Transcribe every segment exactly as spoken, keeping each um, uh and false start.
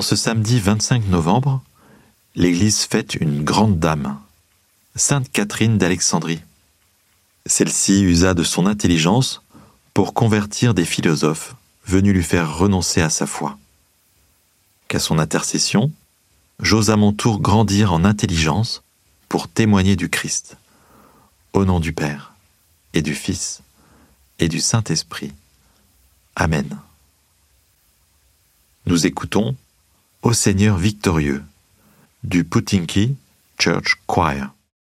ce samedi vingt-cinq novembre, l'Église fête une grande dame, Sainte Catherine d'Alexandrie. Celle-ci usa de son intelligence pour convertir des philosophes venus lui faire renoncer à sa foi. Qu'à son intercession, j'ose à mon tour grandir en intelligence pour témoigner du Christ, au nom du Père, et du Fils, et du Saint-Esprit. Amen. Nous écoutons « Ô Seigneur victorieux » du Putinkey Church Choir.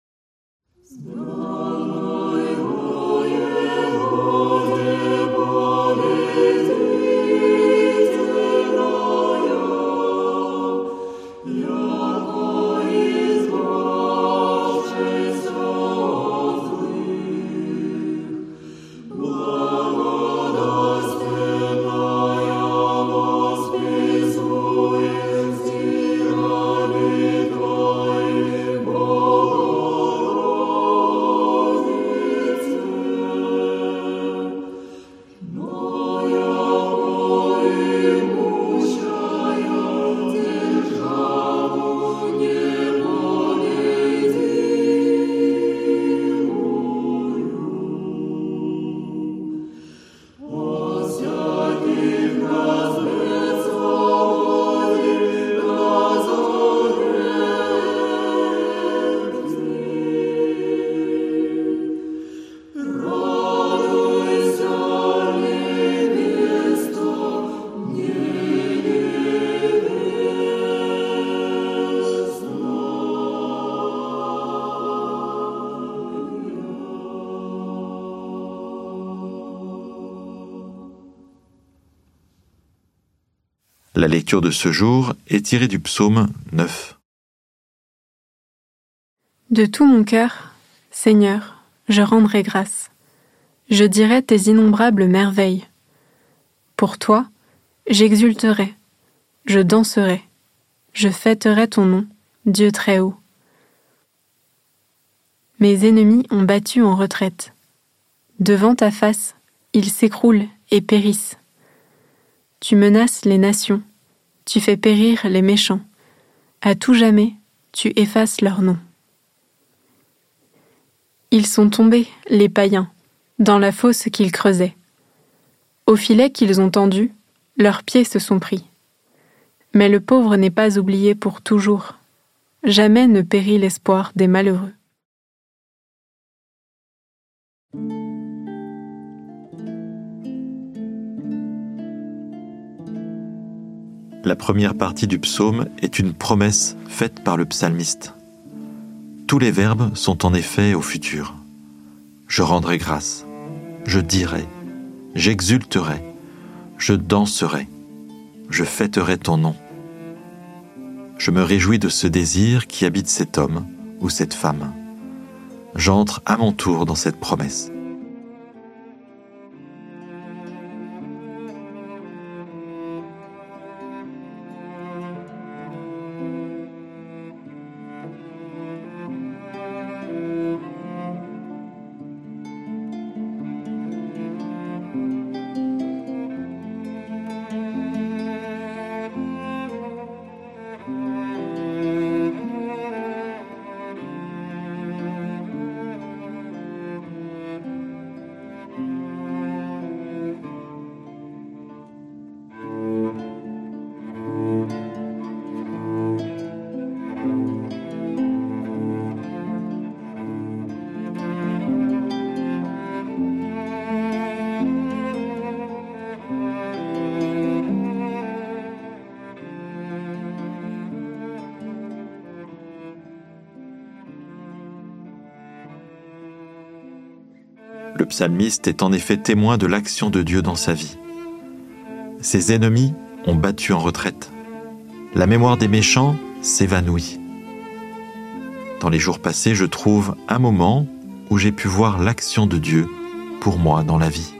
La lecture de ce jour est tirée du psaume neuf. De tout mon cœur, Seigneur, je rendrai grâce. Je dirai tes innombrables merveilles. Pour toi, j'exulterai, je danserai, je fêterai ton nom, Dieu très haut. Mes ennemis ont battu en retraite. Devant ta face, ils s'écroulent et périssent. Tu menaces les nations, tu fais périr les méchants. À tout jamais, tu effaces leur nom. Ils sont tombés, les païens, dans la fosse qu'ils creusaient. Au filet qu'ils ont tendu, leurs pieds se sont pris. Mais le pauvre n'est pas oublié pour toujours. Jamais ne périt l'espoir des malheureux. La première partie du psaume est une promesse faite par le psalmiste. Tous les verbes sont en effet au futur. Je rendrai grâce, je dirai, j'exulterai, je danserai, je fêterai ton nom. Je me réjouis de ce désir qui habite cet homme ou cette femme. J'entre à mon tour dans cette promesse. Le psalmiste est en effet témoin de l'action de Dieu dans sa vie. Ses ennemis ont battu en retraite. La mémoire des méchants s'évanouit. Dans les jours passés, je trouve un moment où j'ai pu voir l'action de Dieu pour moi dans la vie.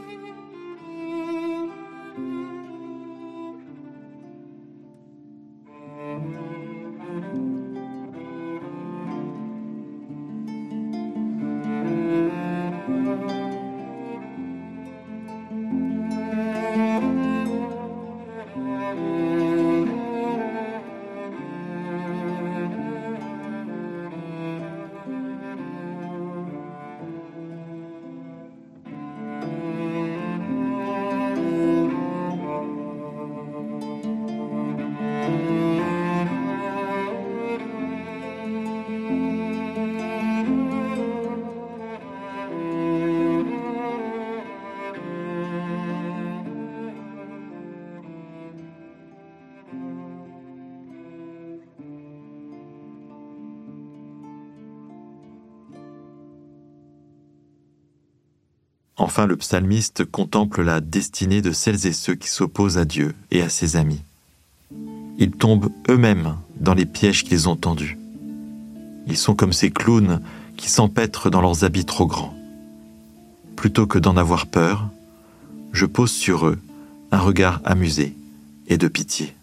Enfin, le psalmiste contemple la destinée de celles et ceux qui s'opposent à Dieu et à ses amis. Ils tombent eux-mêmes dans les pièges qu'ils ont tendus. Ils sont comme ces clowns qui s'empêtrent dans leurs habits trop grands. Plutôt que d'en avoir peur, je pose sur eux un regard amusé et de pitié.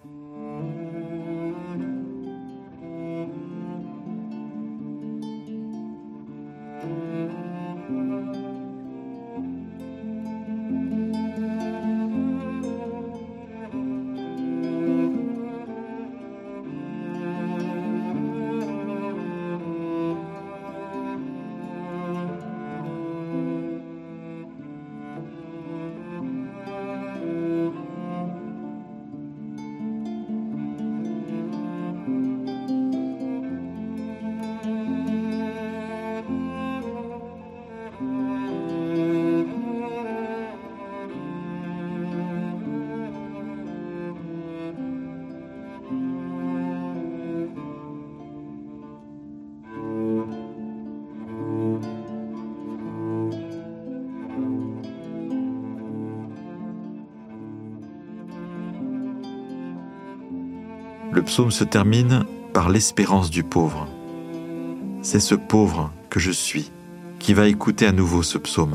Le psaume se termine par l'espérance du pauvre. C'est ce pauvre que je suis qui va écouter à nouveau ce psaume.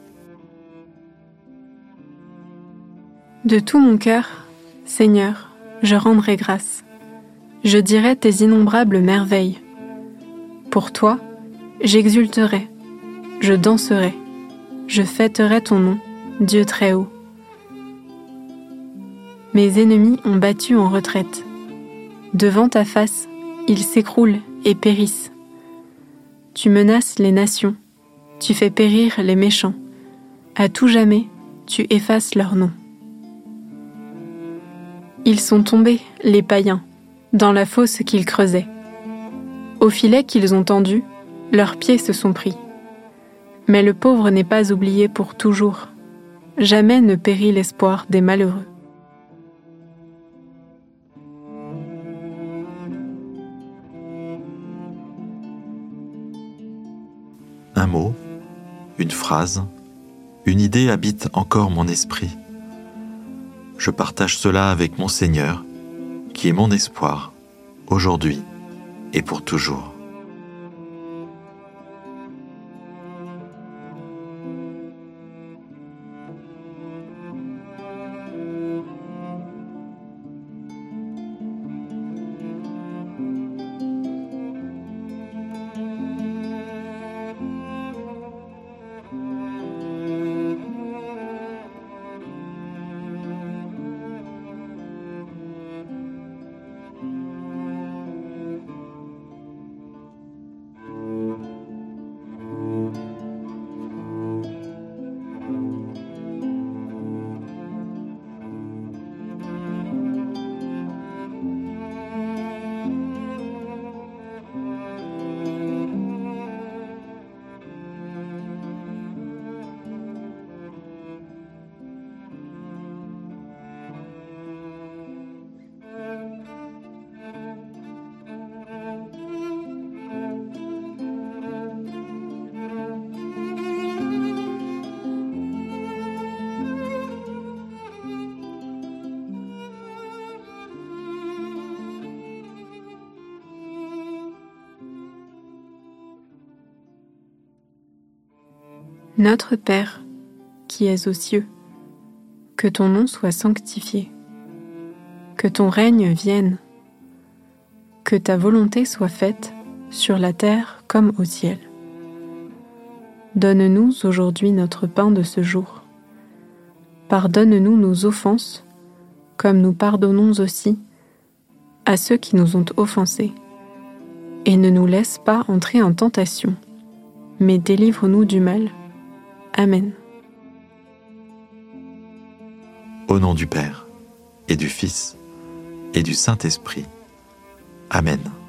De tout mon cœur, Seigneur, je rendrai grâce. Je dirai tes innombrables merveilles. Pour toi, j'exulterai, je danserai, je fêterai ton nom, Dieu très haut. Mes ennemis ont battu en retraite. Devant ta face, ils s'écroulent et périssent. Tu menaces les nations, tu fais périr les méchants. À tout jamais, tu effaces leur nom. Ils sont tombés, les païens, dans la fosse qu'ils creusaient. Au filet qu'ils ont tendu, leurs pieds se sont pris. Mais le pauvre n'est pas oublié pour toujours. Jamais ne périt l'espoir des malheureux. Un mot, une phrase, une idée habite encore mon esprit. Je partage cela avec mon Seigneur, qui est mon espoir, aujourd'hui et pour toujours. Notre Père, qui es aux cieux, que ton nom soit sanctifié, que ton règne vienne, que ta volonté soit faite sur la terre comme au ciel. Donne-nous aujourd'hui notre pain de ce jour. Pardonne-nous nos offenses, comme nous pardonnons aussi à ceux qui nous ont offensés. Et ne nous laisse pas entrer en tentation, mais délivre-nous du mal. Amen. Au nom du Père, et du Fils, et du Saint-Esprit. Amen.